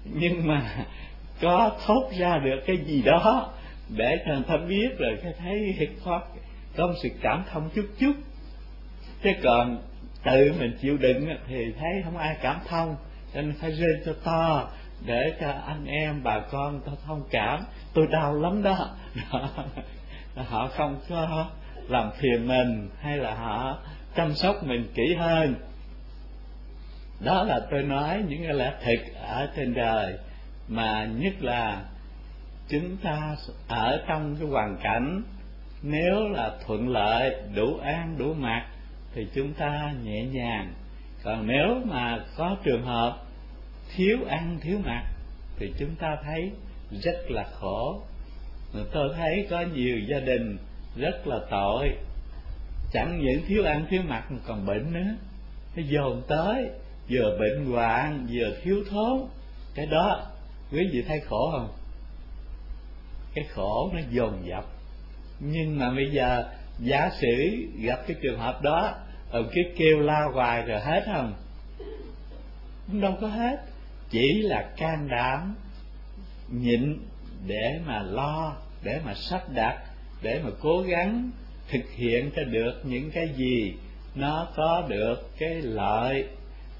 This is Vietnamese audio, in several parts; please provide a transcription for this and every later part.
nhưng mà có thốt ra được cái gì đó để cho người ta biết rồi cái thấy có một sự cảm thông chút chút. Chứ còn tự mình chịu đựng thì thấy không ai cảm thông, cho nên phải rên cho to để cho anh em bà con ta thông cảm. Tôi đau lắm đó. Họ không có làm phiền mình, hay là họ chăm sóc mình kỹ hơn. Đó là tôi nói những cái lẽ thực ở trên đời, mà nhất là chúng ta ở trong cái hoàn cảnh nếu là thuận lợi, đủ ăn đủ mặc thì chúng ta nhẹ nhàng. Còn nếu mà có trường hợp thiếu ăn thiếu mặc thì chúng ta thấy rất là khổ. Tôi thấy có nhiều gia đình rất là tội, chẳng những thiếu ăn thiếu mặc mà còn bệnh nữa. Nó dồn tới, vừa bệnh hoạn vừa thiếu thốn. Cái đó quý vị thấy khổ không? Cái khổ nó dồn dập. Nhưng mà bây giờ giả sử gặp cái trường hợp đó, cứ kêu la hoài rồi hết không? Cũng đâu có hết. Chỉ là can đảm nhịn để mà lo, để mà sắp đặt, để mà cố gắng thực hiện cho được những cái gì nó có được cái lợi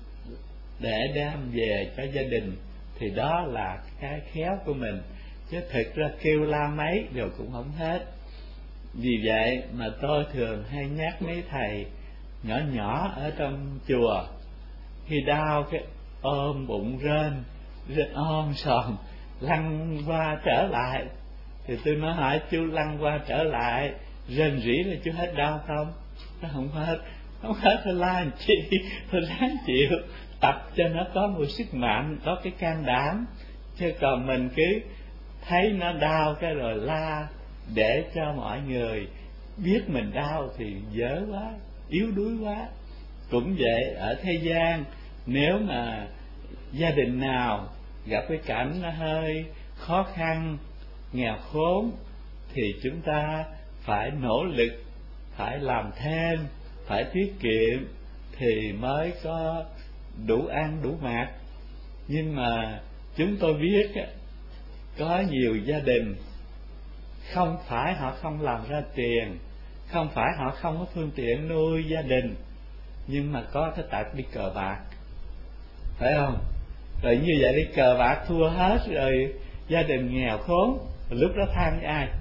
để đem về cho gia đình, thì đó là cái khéo của mình. Chứ thực ra kêu la mấy đều cũng không hết. Vì vậy mà tôi thường hay nhắc mấy thầy nhỏ nhỏ ở trong chùa, khi đau cái ôm bụng rên om sòm lăn qua trở lại, thì tôi nói hỏi chú lăn qua trở lại rên rỉ là chú hết đau không? Nó không hết. Không hết thôi la làm chi, thôi ráng chịu. Tập cho nó có một sức mạnh, có cái can đảm. Chứ còn mình cứ thấy nó đau cái rồi la để cho mọi người biết mình đau thì dở quá, yếu đuối quá. Cũng vậy ở thế gian, nếu mà gia đình nào gặp cái cảnh nó hơi khó khăn, nghèo khốn, thì chúng ta phải nỗ lực, phải làm thêm, phải tiết kiệm thì mới có đủ ăn đủ mặc. Nhưng mà chúng tôi biết có nhiều gia đình không phải họ không làm ra tiền, không phải họ không có phương tiện nuôi gia đình, nhưng mà có cái tật đi cờ bạc, phải không? Rồi như vậy đi cờ bạc thua hết rồi, gia đình nghèo khốn, lúc đó than với ai?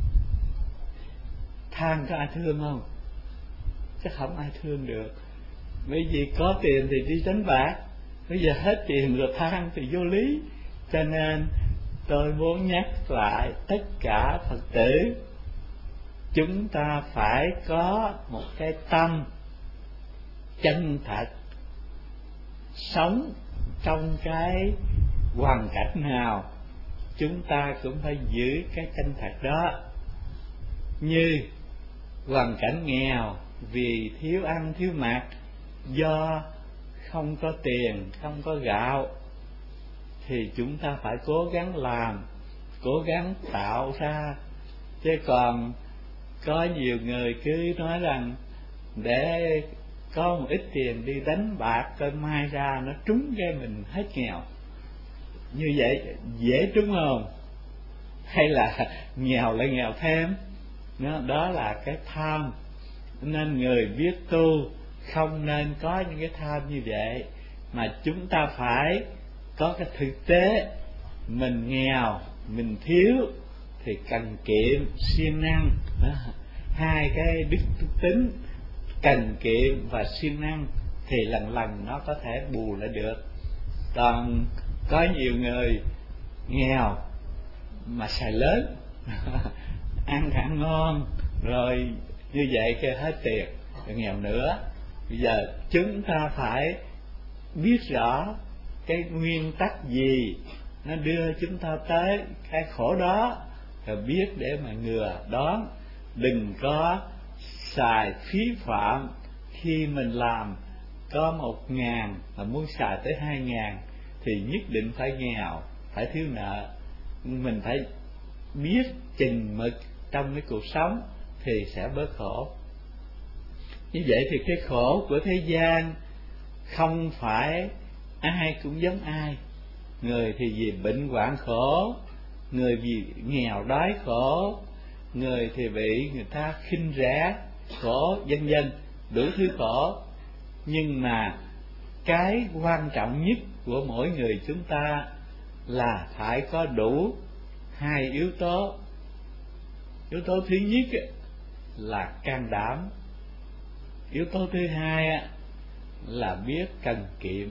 Than có ai thương không? Chắc không ai thương được. Bởi vì có tiền thì đi đánh bạc, bây giờ hết tiền rồi than thì vô lý. Cho nên tôi muốn nhắc lại tất cả Phật tử, chúng ta phải có một cái tâm chân thật, sống trong cái hoàn cảnh nào chúng ta cũng phải giữ cái chân thật đó. Như hoàn cảnh nghèo vì thiếu ăn thiếu mặc, do không có tiền, không có gạo, thì chúng ta phải cố gắng làm, cố gắng tạo ra. Chứ còn có nhiều người cứ nói rằng để có một ít tiền đi đánh bạc coi mai ra nó trúng cái mình hết nghèo. Như vậy dễ trúng không? Hay là nghèo lại nghèo thêm? Đó là cái tham. Nên người biết tu không nên có những cái tham như vậy, mà chúng ta phải có cái thực tế. Mình nghèo, mình thiếu thì cần kiệm, siêng năng. Hai cái đức tính cần kiệm và siêng năng thì lần lần nó có thể bù lại được. Còn có nhiều người nghèo mà xài lớn ăn ăn ngon rồi như vậy cái hết tiền rồi nghèo nữa. Bây giờ chúng ta phải biết rõ cái nguyên tắc gì nó đưa chúng ta tới cái khổ đó, rồi biết để mà ngừa đón. Đừng có xài phí phạm. Khi mình làm có 1.000 mà muốn xài tới 2.000 thì nhất định phải nghèo, phải thiếu nợ. Mình phải biết chừng mực trong cái cuộc sống thì sẽ bớt khổ. Như vậy thì cái khổ của thế gian không phải ai cũng giống ai. người thì vì bệnh hoạn khổ, người vì nghèo đói khổ, người thì bị người ta khinh rẻ khổ, vân vân, đủ thứ khổ. Nhưng mà cái quan trọng nhất của mỗi người chúng ta là phải có đủ hai yếu tố. Yếu tố thứ nhất là can đảm, yếu tố thứ hai là biết cần kiệm.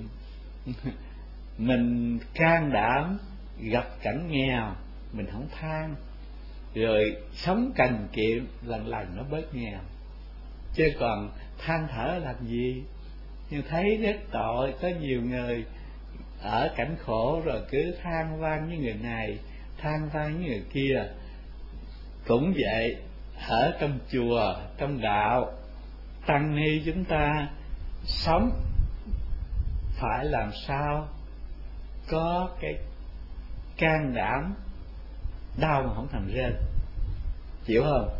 Mình can đảm gặp cảnh nghèo mình không than, rồi sống cần kiệm lần lần nó bớt nghèo. Chứ còn than thở làm gì? Nhưng thấy rất tội, có nhiều người ở cảnh khổ rồi cứ than van với người này, than van với người kia. Cũng vậy, ở trong chùa, trong đạo, tăng ni chúng ta sống phải làm sao có cái can đảm đau mà không thành rên. Chịu không?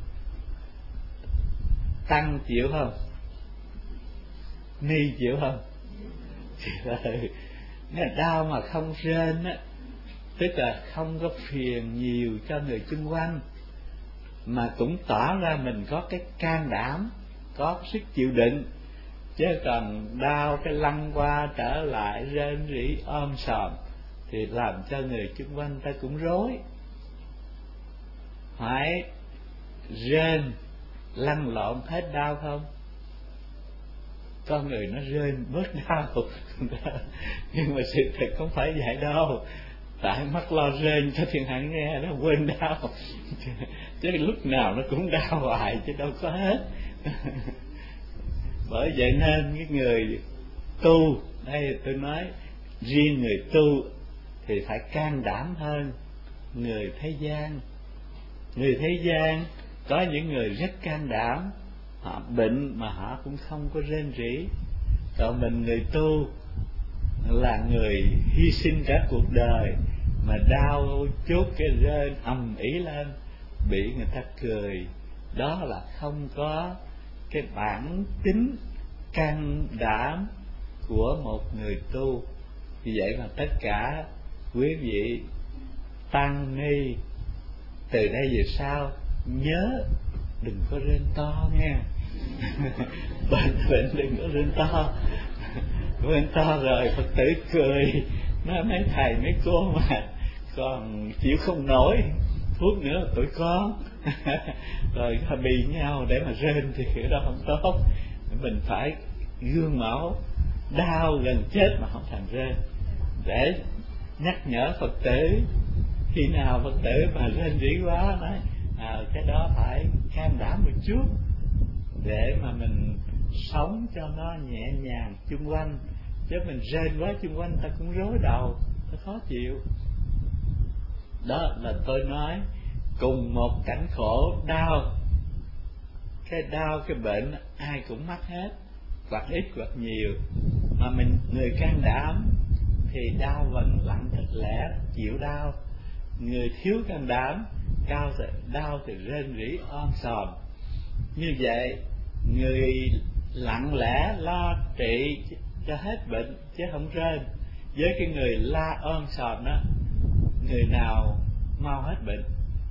Tăng chịu không? Ni chịu không? Nếu đau mà không rên á, tức là không có phiền nhiều cho người xung quanh, mà cũng tỏ ra mình có cái can đảm, có sức chịu đựng. Chứ còn đau cái lăn qua trở lại rên rỉ ôm sòm thì làm cho người xung quanh ta cũng rối. Phải rên lăn lộn hết đau không? Con người nó rên bớt đau. Nhưng mà sự thật không phải vậy đâu. Tại mắt lo rên cho thiên hạ nghe nó quên đau. Chứ lúc nào nó cũng đau hoài chứ đâu có hết. Bởi vậy nên cái người tu, đây tôi nói riêng người tu thì phải can đảm hơn người thế gian. Người thế gian có những người rất can đảm, họ bệnh mà họ cũng không có rên rỉ. Còn mình người tu là người hy sinh cả cuộc đời, mà đau chút cái rên ầm ĩ lên bị người ta cười. Đó là không có cái bản tính can đảm của một người tu. Vì vậy mà tất cả quý vị tăng ni từ đây về sau nhớ đừng có rên to nghe. Bệnh đừng có rên to. Rên to rồi Phật tử cười, nói mấy thầy mấy cô mà còn chịu không nổi, thuốc nữa tụi con. Rồi bì nhau để mà rên thì cái đó không tốt. Mình phải gương mẫu, đau gần chết mà không thành rên, để nhắc nhở Phật tử. Khi nào Phật tử mà rên rỉ quá nói cái đó phải can đảm một chút, để mà mình sống cho nó nhẹ nhàng chung quanh. Chứ mình rên quá chung quanh ta cũng rối đầu, ta khó chịu. Đó là tôi nói cùng một cảnh khổ đau, cái đau cái bệnh ai cũng mắc hết, hoặc ít hoặc nhiều. Mà mình người can đảm thì đau vẫn lặng thật lẽ chịu đau. Người thiếu can đảm đau thì rên rỉ om sòm. Như vậy người lặng lẽ lo trị cho hết bệnh chứ không rên. Với cái người la om sòm đó, người nào mau hết bệnh?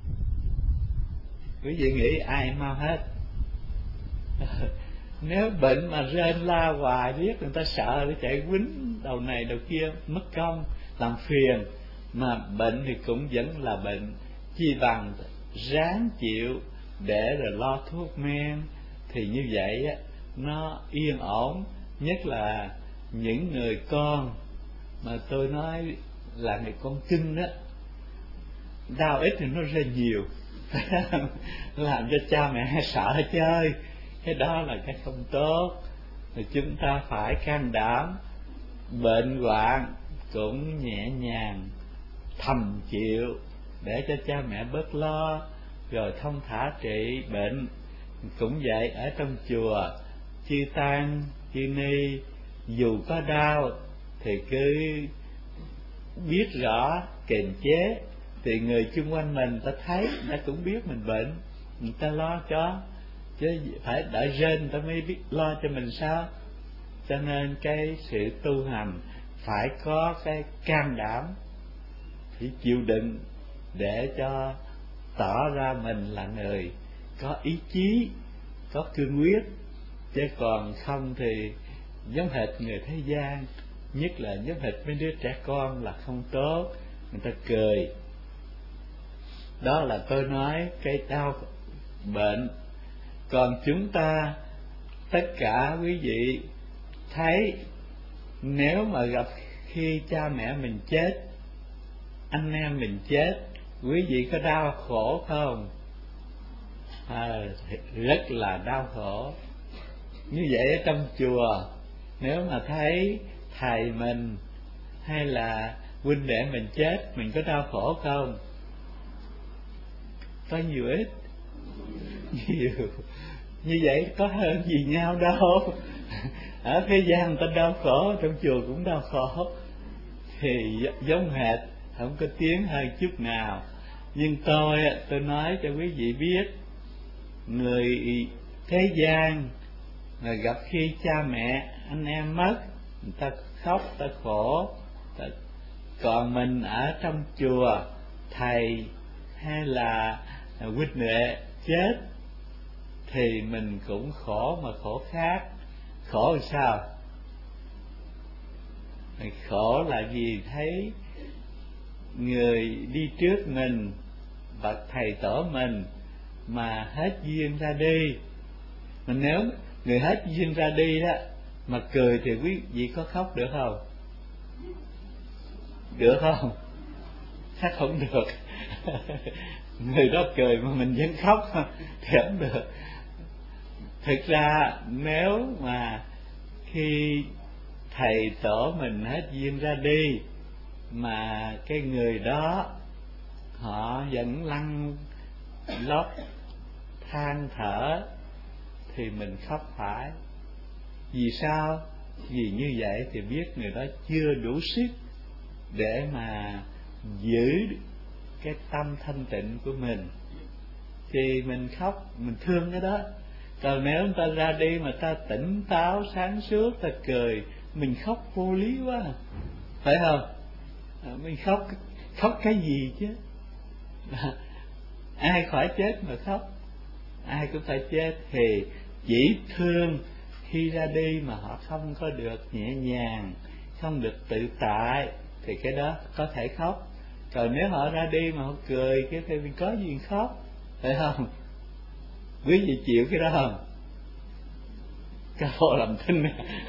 Quý vị nghĩ ai mau hết? Nếu bệnh mà rên la hoài riết người ta sợ để chạy quýnh đầu này đầu kia, mất công làm phiền. Mà bệnh thì cũng vẫn là bệnh, chi bằng ráng chịu để rồi lo thuốc men. Thì như vậy á, nó yên ổn. Nhất là những người con mà tôi nói là người con cưng đó, đau ít thì nó rên nhiều. Làm cho cha mẹ sợ chơi. Cái đó là cái không tốt. Thì chúng ta phải can đảm, bệnh hoạn cũng nhẹ nhàng thầm chịu để cho cha mẹ bớt lo, rồi thông thả trị bệnh. Cũng vậy, ở trong chùa chư tăng chư ni dù có đau thì cứ biết rõ kiềm chế, thì người chung quanh mình ta thấy, ta cũng biết mình bệnh, người ta lo cho. Chứ phải đợi rên ta mới biết lo cho mình sao. Cho nên cái sự tu hành phải có cái can đảm, phải chịu đựng để cho tỏ ra mình là người có ý chí, có cương quyết. Chứ còn không thì giống hệt người thế gian, nhất là giống hệt mấy đứa trẻ con là không tốt, người ta cười. Đó là tôi nói cái đau bệnh. Còn chúng ta, tất cả quý vị thấy, nếu mà gặp khi cha mẹ mình chết, anh em mình chết, quý vị có đau khổ không? Rất là đau khổ. Như vậy ở trong chùa, nếu mà thấy thầy mình hay là huynh đệ mình chết, mình có đau khổ không? Có nhiều ít? Nhiều. Như vậy có hơn gì nhau đâu. Ở thế gian người ta đau khổ, trong chùa cũng đau khổ, thì giống hệt, không có tiến hơn chút nào. Nhưng tôi nói cho quý vị biết, người thế gian mà gặp khi cha mẹ anh em mất, người ta khóc, ta khổ. Còn mình ở trong chùa, thầy hay là huynh đệ chết thì mình cũng khổ, mà khổ khác. Khổ làm sao? Khổ là gì? Thấy người đi trước mình, bậc thầy tổ mình mà hết duyên ra đi. Mà nếu người hết duyên ra đi đó mà cười thì quý vị có khóc được không? Được không? Chắc không được. Người đó cười mà mình vẫn khóc thì không được. Thực ra nếu mà khi thầy tổ mình hết duyên ra đi mà cái người đó họ vẫn lăn lóc than thở thì mình khóc phải. Vì sao? Vì như vậy thì biết người đó chưa đủ sức để mà giữ cái tâm thanh tịnh của mình, thì mình khóc, mình thương cái đó. Còn nếu người ta ra đi mà ta tỉnh táo sáng suốt, ta cười, mình khóc vô lý quá, phải không? Mình khóc cái gì chứ? Ai khỏi chết mà khóc? Ai cũng phải chết. Thì chỉ thương khi ra đi mà họ không có được nhẹ nhàng, không được tự tại, thì cái đó có thể khóc. Còn nếu họ ra đi mà họ cười, cái thì mình có gì khóc, phải không? Quý vị chịu cái đó không? Câu làm thinh.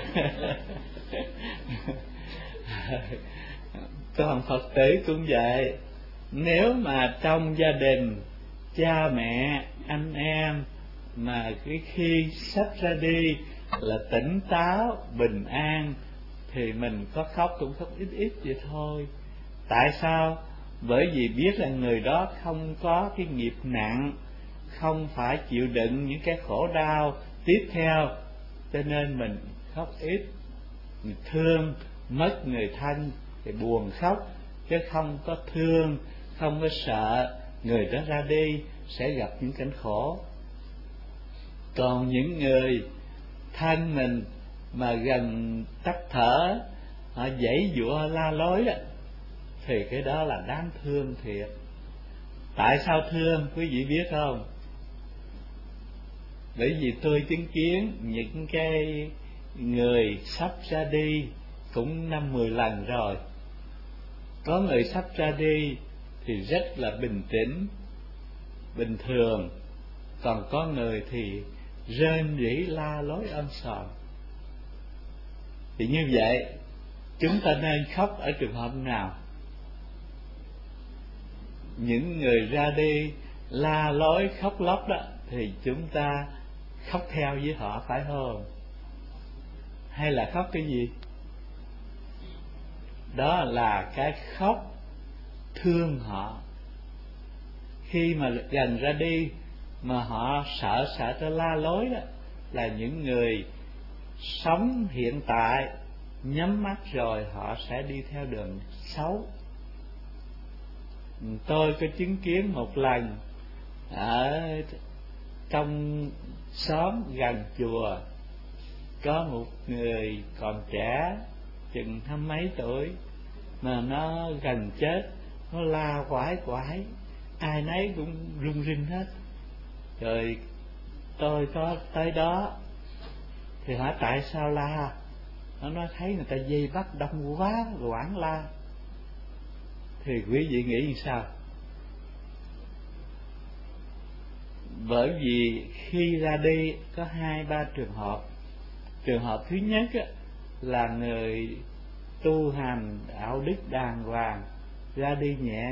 Còn Phật tử cũng vậy. Nếu mà trong gia đình cha mẹ anh em mà cái khi sắp ra đi là tỉnh táo bình an thì mình có khóc cũng khóc ít ít vậy thôi. Tại sao? Bởi vì biết là người đó không có cái nghiệp nặng, không phải chịu đựng những cái khổ đau tiếp theo, cho nên mình khóc ít. Mình thương mất người thân thì buồn khóc, chứ không có thương, không có sợ người đó ra đi sẽ gặp những cảnh khổ. Còn những người thân mình mà gần tắt thở, họ giãy giụa la lối đó, thì cái đó là đáng thương thiệt. Tại sao thương quý vị biết không? Bởi vì tôi chứng kiến những cái người sắp ra đi cũng 5-10 lần rồi. Có người sắp ra đi thì rất là bình tĩnh, bình thường. Còn có người thì rên rỉ la lối ôm sòm. Thì như vậy chúng ta nên khóc ở trường hợp nào? Những người ra đi la lối khóc lóc đó thì chúng ta khóc theo với họ, phải không? Hay là khóc cái gì? Đó là cái khóc thương họ. Khi mà gần ra đi mà họ sợ ta la lối đó, là những người sống hiện tại nhắm mắt rồi họ sẽ đi theo đường xấu. Tôi có chứng kiến một lần ở trong xóm gần chùa, có một người còn trẻ chừng 20 mấy tuổi, mà nó gần chết, nó la quải quải, ai nấy cũng run rinh hết. Rồi tôi có tới đó thì hỏi tại sao la, nó nói thấy người ta dây bắt đông quá quảng la. Thì quý vị nghĩ sao? Bởi vì khi ra đi có 2-3 trường hợp. Trường hợp thứ nhất là người tu hành đạo đức đàng hoàng, ra đi nhẹ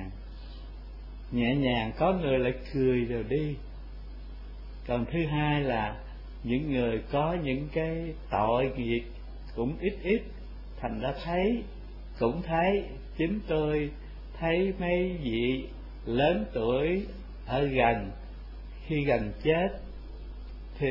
nhàng, có người lại cười rồi đi. Còn thứ hai là những người có những cái tội nghiệp cũng ít, thành ra cũng thấy. Chính tôi thấy mấy vị lớn tuổi ở gần, khi gần chết thì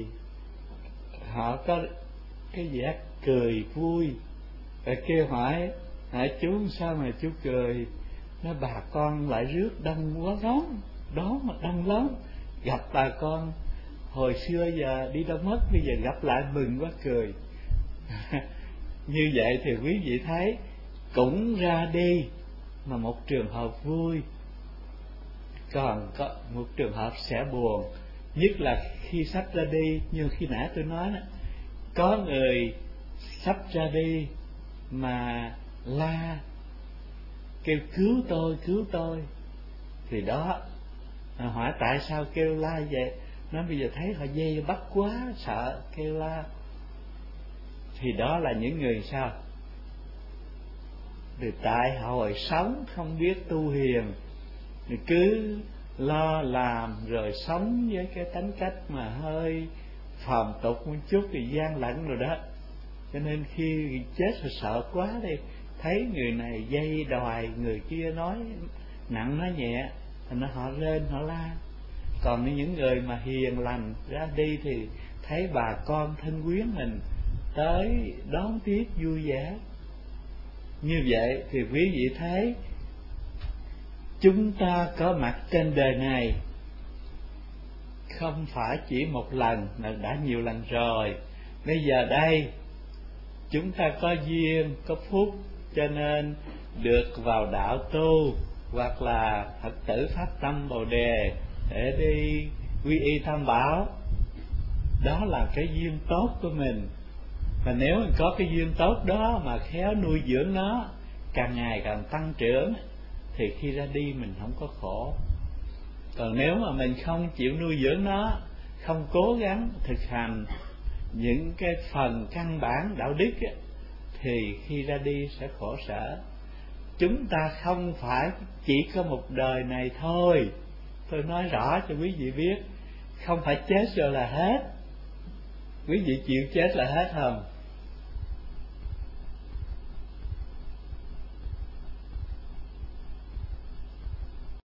họ có cái vẻ cười vui. Rồi kêu hỏi chú sao mà chú cười? Nói bà con lại rước đông quá đó mà đông lắm, gặp bà con hồi xưa giờ đi đâu mất, bây giờ gặp lại mừng quá cười. Như vậy thì quý vị thấy cũng ra đi mà một trường hợp vui, còn có một trường hợp sẽ buồn. Nhất là khi sắp ra đi, như khi nãy tôi nói đó, có người sắp ra đi mà la kêu cứu tôi, thì đó hỏi tại sao kêu la vậy? Nó bây giờ thấy họ dây bắt quá, sợ kêu la. Thì đó là những người sao? Từ tại hồi sống không biết tu hiền, thì cứ lo làm rồi sống với cái tính cách mà hơi phàm tục một chút thì gian lận rồi đó. Cho nên khi chết rồi sợ quá đi, thấy người này dây đòi, người kia nói nặng nói nhẹ, thì họ rên họ la. Còn những người mà hiền lành ra đi thì thấy bà con thân quyến mình tới đón tiếp vui vẻ. Như vậy thì quý vị thấy chúng ta có mặt trên đời này không phải chỉ một lần mà đã nhiều lần rồi. Bây giờ đây chúng ta có duyên, có phúc, cho nên được vào đạo tu, hoặc là Phật tử phát tâm Bồ Đề để đi quy y Tam Bảo. Đó là cái duyên tốt của mình. Và nếu mình có cái duyên tốt đó mà khéo nuôi dưỡng nó, càng ngày càng tăng trưởng, thì khi ra đi mình không có khổ. Còn nếu mà mình không chịu nuôi dưỡng nó, không cố gắng thực hành những cái phần căn bản đạo đức ấy, thì khi ra đi sẽ khổ sở. Chúng ta không phải chỉ có một đời này thôi. Tôi nói rõ cho quý vị biết, không phải chết rồi là hết. Quý vị chịu chết là hết không?